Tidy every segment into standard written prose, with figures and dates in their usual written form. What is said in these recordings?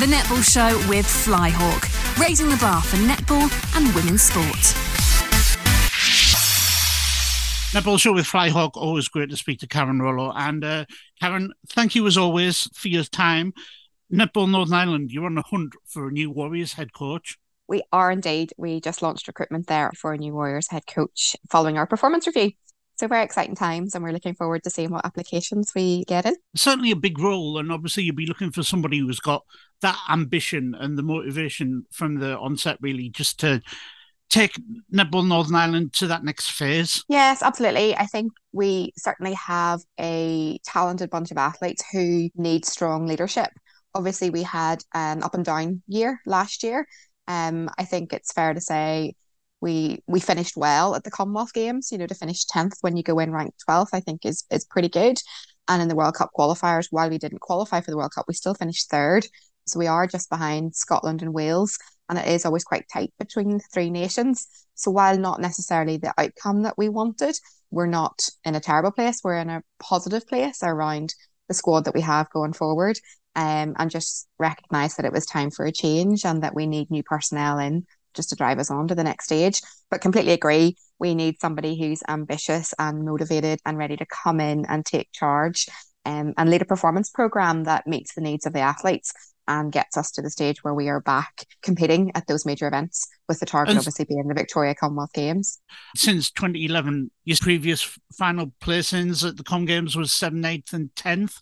The Netball Show with Flyhawk, raising the bar for netball and women's sport. Netball Show with Flyhawk, always great to speak to Karen Rollo. And Karen, thank you as always for your time. Netball Northern Ireland, you're on the hunt for a new Warriors head coach. We are indeed. We just launched recruitment there for a new Warriors head coach following our performance review. So very exciting times, and we're looking forward to seeing what applications we get in. Certainly a big role, and obviously you'll be looking for somebody who's got that ambition and the motivation from the onset, really, just to take Netball Northern Ireland to that next phase. Yes, absolutely. I think we certainly have a talented bunch of athletes who need strong leadership. Obviously, we had an up and down year last year. I think it's fair to say we finished well at the Commonwealth Games. To finish 10th when you go in ranked 12th, I think is pretty good. And in the World Cup qualifiers, while we didn't qualify for the World Cup, we still finished third. So we are just behind Scotland and Wales, and it is always quite tight between the three nations. So while not necessarily the outcome that we wanted, we're not in a terrible place. We're in a positive place around the squad that we have going forward. And just recognise that it was time for a change and that we need new personnel in just to drive us on to the next stage. But completely agree, we need somebody who's ambitious and motivated and ready to come in and take charge and lead a performance programme that meets the needs of the athletes and gets us to the stage where we are back competing at those major events, with the target obviously being the Victoria Commonwealth Games. Since 2011, your previous final placings at the Com Games was 7th, 8th and 10th.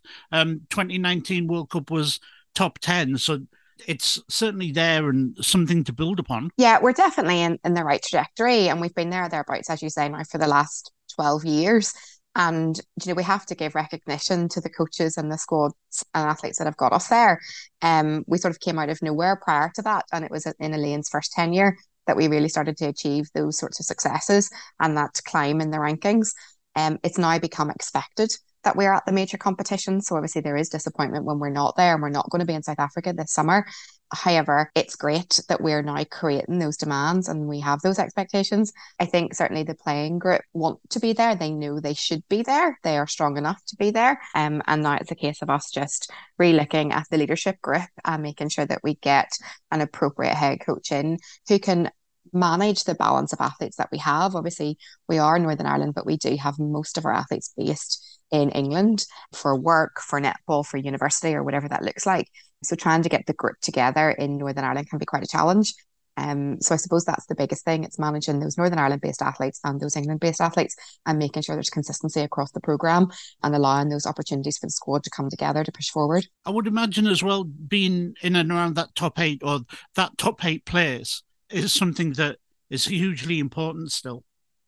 2019 World Cup was top 10, so it's certainly there and something to build upon. Yeah, we're definitely in the right trajectory, and we've been thereabouts, as you say, now for the last 12 years. And we have to give recognition to the coaches and the squads and athletes that have got us there. We sort of came out of nowhere prior to that, and it was in Elaine's first tenure that we really started to achieve those sorts of successes and that climb in the rankings. It's now become expected that we're at the major competitions. So obviously there is disappointment when we're not there, and we're not going to be in South Africa this summer. However, it's great that we're now creating those demands and we have those expectations. I think certainly the playing group want to be there. They know they should be there. They are strong enough to be there. And now it's a case of us just re-looking at the leadership group and making sure that we get an appropriate head coach in who can manage the balance of athletes that we have. Obviously, we are Northern Ireland, but we do have most of our athletes based in England for work, for netball, for university, or whatever that looks like. So trying to get the group together in Northern Ireland can be quite a challenge. So I suppose that's the biggest thing. It's managing those Northern Ireland-based athletes and those England-based athletes and making sure there's consistency across the programme and allowing those opportunities for the squad to come together to push forward. I would imagine as well, being in and around that top 8 or that top 8 place is something that is hugely important still.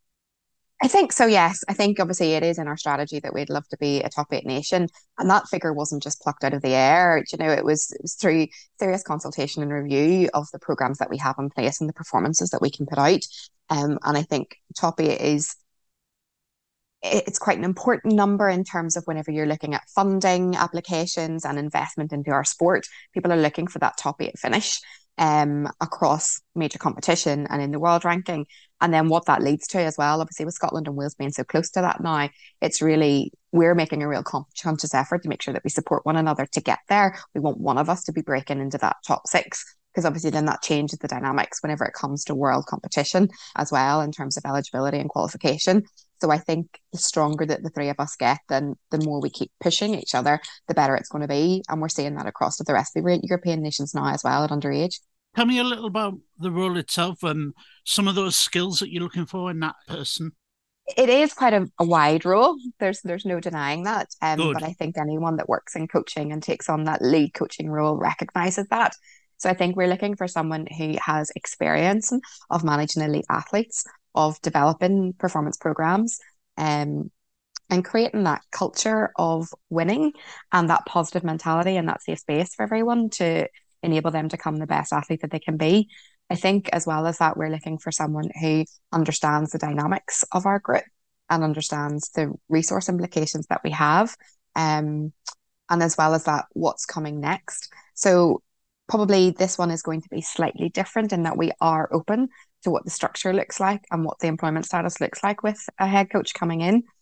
I think so, yes. I think obviously it is in our strategy that we'd love to be a top 8 nation. And that figure wasn't just plucked out of the air. It was through serious consultation and review of the programmes that we have in place and the performances that we can put out. And I think top 8 it's quite an important number in terms of whenever you're looking at funding applications and investment into our sport. People are looking for that top 8 finish across major competition and in the world ranking. And then what that leads to as well, obviously with Scotland and Wales being so close to that now, it's really, we're making a real conscious effort to make sure that we support one another to get there. We want one of us to be breaking into that top 6, because obviously then that changes the dynamics whenever it comes to world competition as well in terms of eligibility and qualification. So I think the stronger that the three of us get, then the more we keep pushing each other, the better it's going to be. And we're seeing that across the rest of the European nations now as well at underage. Tell me a little about the role itself and some of those skills that you're looking for in that person. It is quite a wide role. There's no denying that. But I think anyone that works in coaching and takes on that lead coaching role recognises that. So I think we're looking for someone who has experience of managing elite athletes, of developing performance programs, and creating that culture of winning and that positive mentality and that safe space for everyone to enable them to become the best athlete that they can be. I think as well as that, we're looking for someone who understands the dynamics of our group and understands the resource implications that we have, and as well as that, what's coming next. So probably this one is going to be slightly different in that we are open to what the structure looks like and what the employment status looks like with a head coach coming in.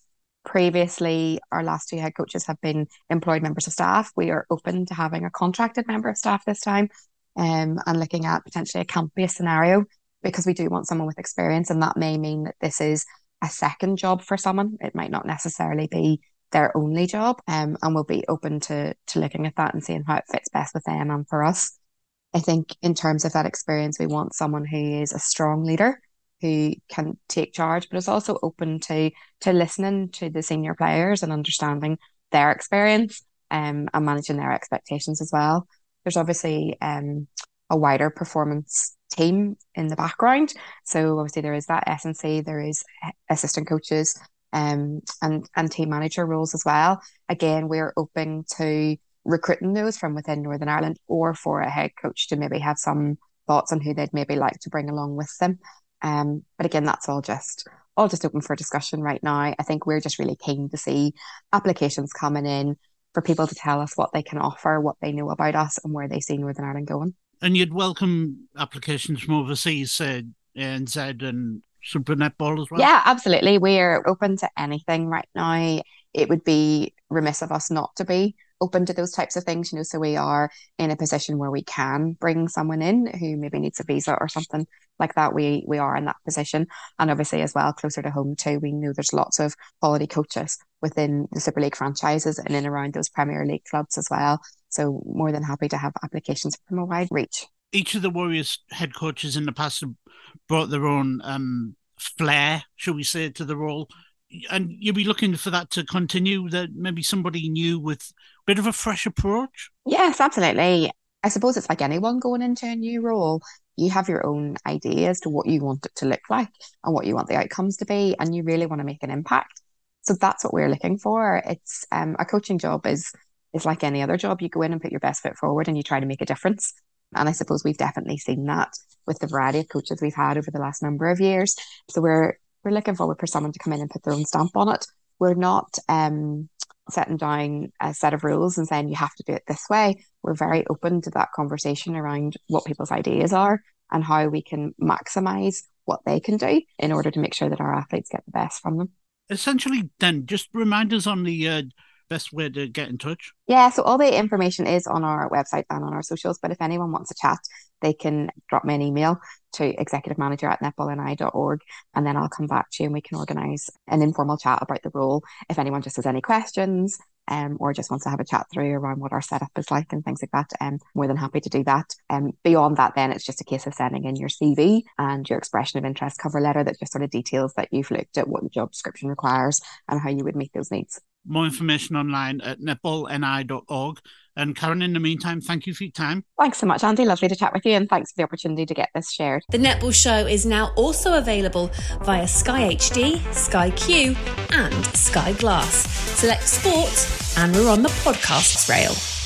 previously, our last two head coaches have been employed members of staff. We are open to having a contracted member of staff this time, and looking at potentially a camp-based scenario, because we do want someone with experience, and that may mean that this is a second job for someone. It might not necessarily be their only job, and we'll be open to looking at that and seeing how it fits best with them and for us. I think in terms of that experience, we want someone who is a strong leader, who can take charge, but is also open to listening to the senior players and understanding their experience, and managing their expectations as well. There's obviously a wider performance team in the background. So obviously there is that S&C, there is assistant coaches, and team manager roles as well. Again, we're open to recruiting those from within Northern Ireland, or for a head coach to maybe have some thoughts on who they'd maybe like to bring along with them. But again, that's all just open for discussion right now. I think we're just really keen to see applications coming in for people to tell us what they can offer, what they know about us, and where they see Northern Ireland going. And you'd welcome applications from overseas, say NZ and Super Netball as well? Yeah, absolutely. We're open to anything right now. It would be remiss of us not to be open to those types of things, so we are in a position where we can bring someone in who maybe needs a visa or something like that. We are in that position. And obviously as well, closer to home too, we know there's lots of quality coaches within the Super League franchises and in around those Premier League clubs as well. So more than happy to have applications from a wide reach. Each of the Warriors head coaches in the past have brought their own flair, shall we say, to the role. And you'll be looking for that to continue, that maybe somebody new with a bit of a fresh approach? Yes, absolutely. I suppose it's like anyone going into a new role. You have your own idea as to what you want it to look like and what you want the outcomes to be, and you really want to make an impact. So that's what we're looking for. It's a coaching job is like any other job. You go in and put your best foot forward and you try to make a difference. And I suppose we've definitely seen that with the variety of coaches we've had over the last number of years. So we're looking forward for someone to come in and put their own stamp on it. We're not setting down a set of rules and saying you have to do it this way. We're very open to that conversation around what people's ideas are and how we can maximise what they can do in order to make sure that our athletes get the best from them. Essentially, then, just remind us on the best way to get in touch. Yeah, so all the information is on our website and on our socials, but if anyone wants to chat, they can drop me an email to executivemanager@netballni.org, and then I'll come back to you and we can organise an informal chat about the role. If anyone just has any questions, or just wants to have a chat through around what our setup is like and things like that, more than happy to do that. Beyond that, then it's just a case of sending in your CV and your expression of interest cover letter that just sort of details that you've looked at what the job description requires and how you would meet those needs. More information online at netballni.org. And Karen, in the meantime, thank you for your time. Thanks so much, Andy. Lovely to chat with you, and thanks for the opportunity to get this shared. The Netball Show is now also available via Sky HD, Sky Q and Sky Glass. Select sports, and we're on the podcasts rail.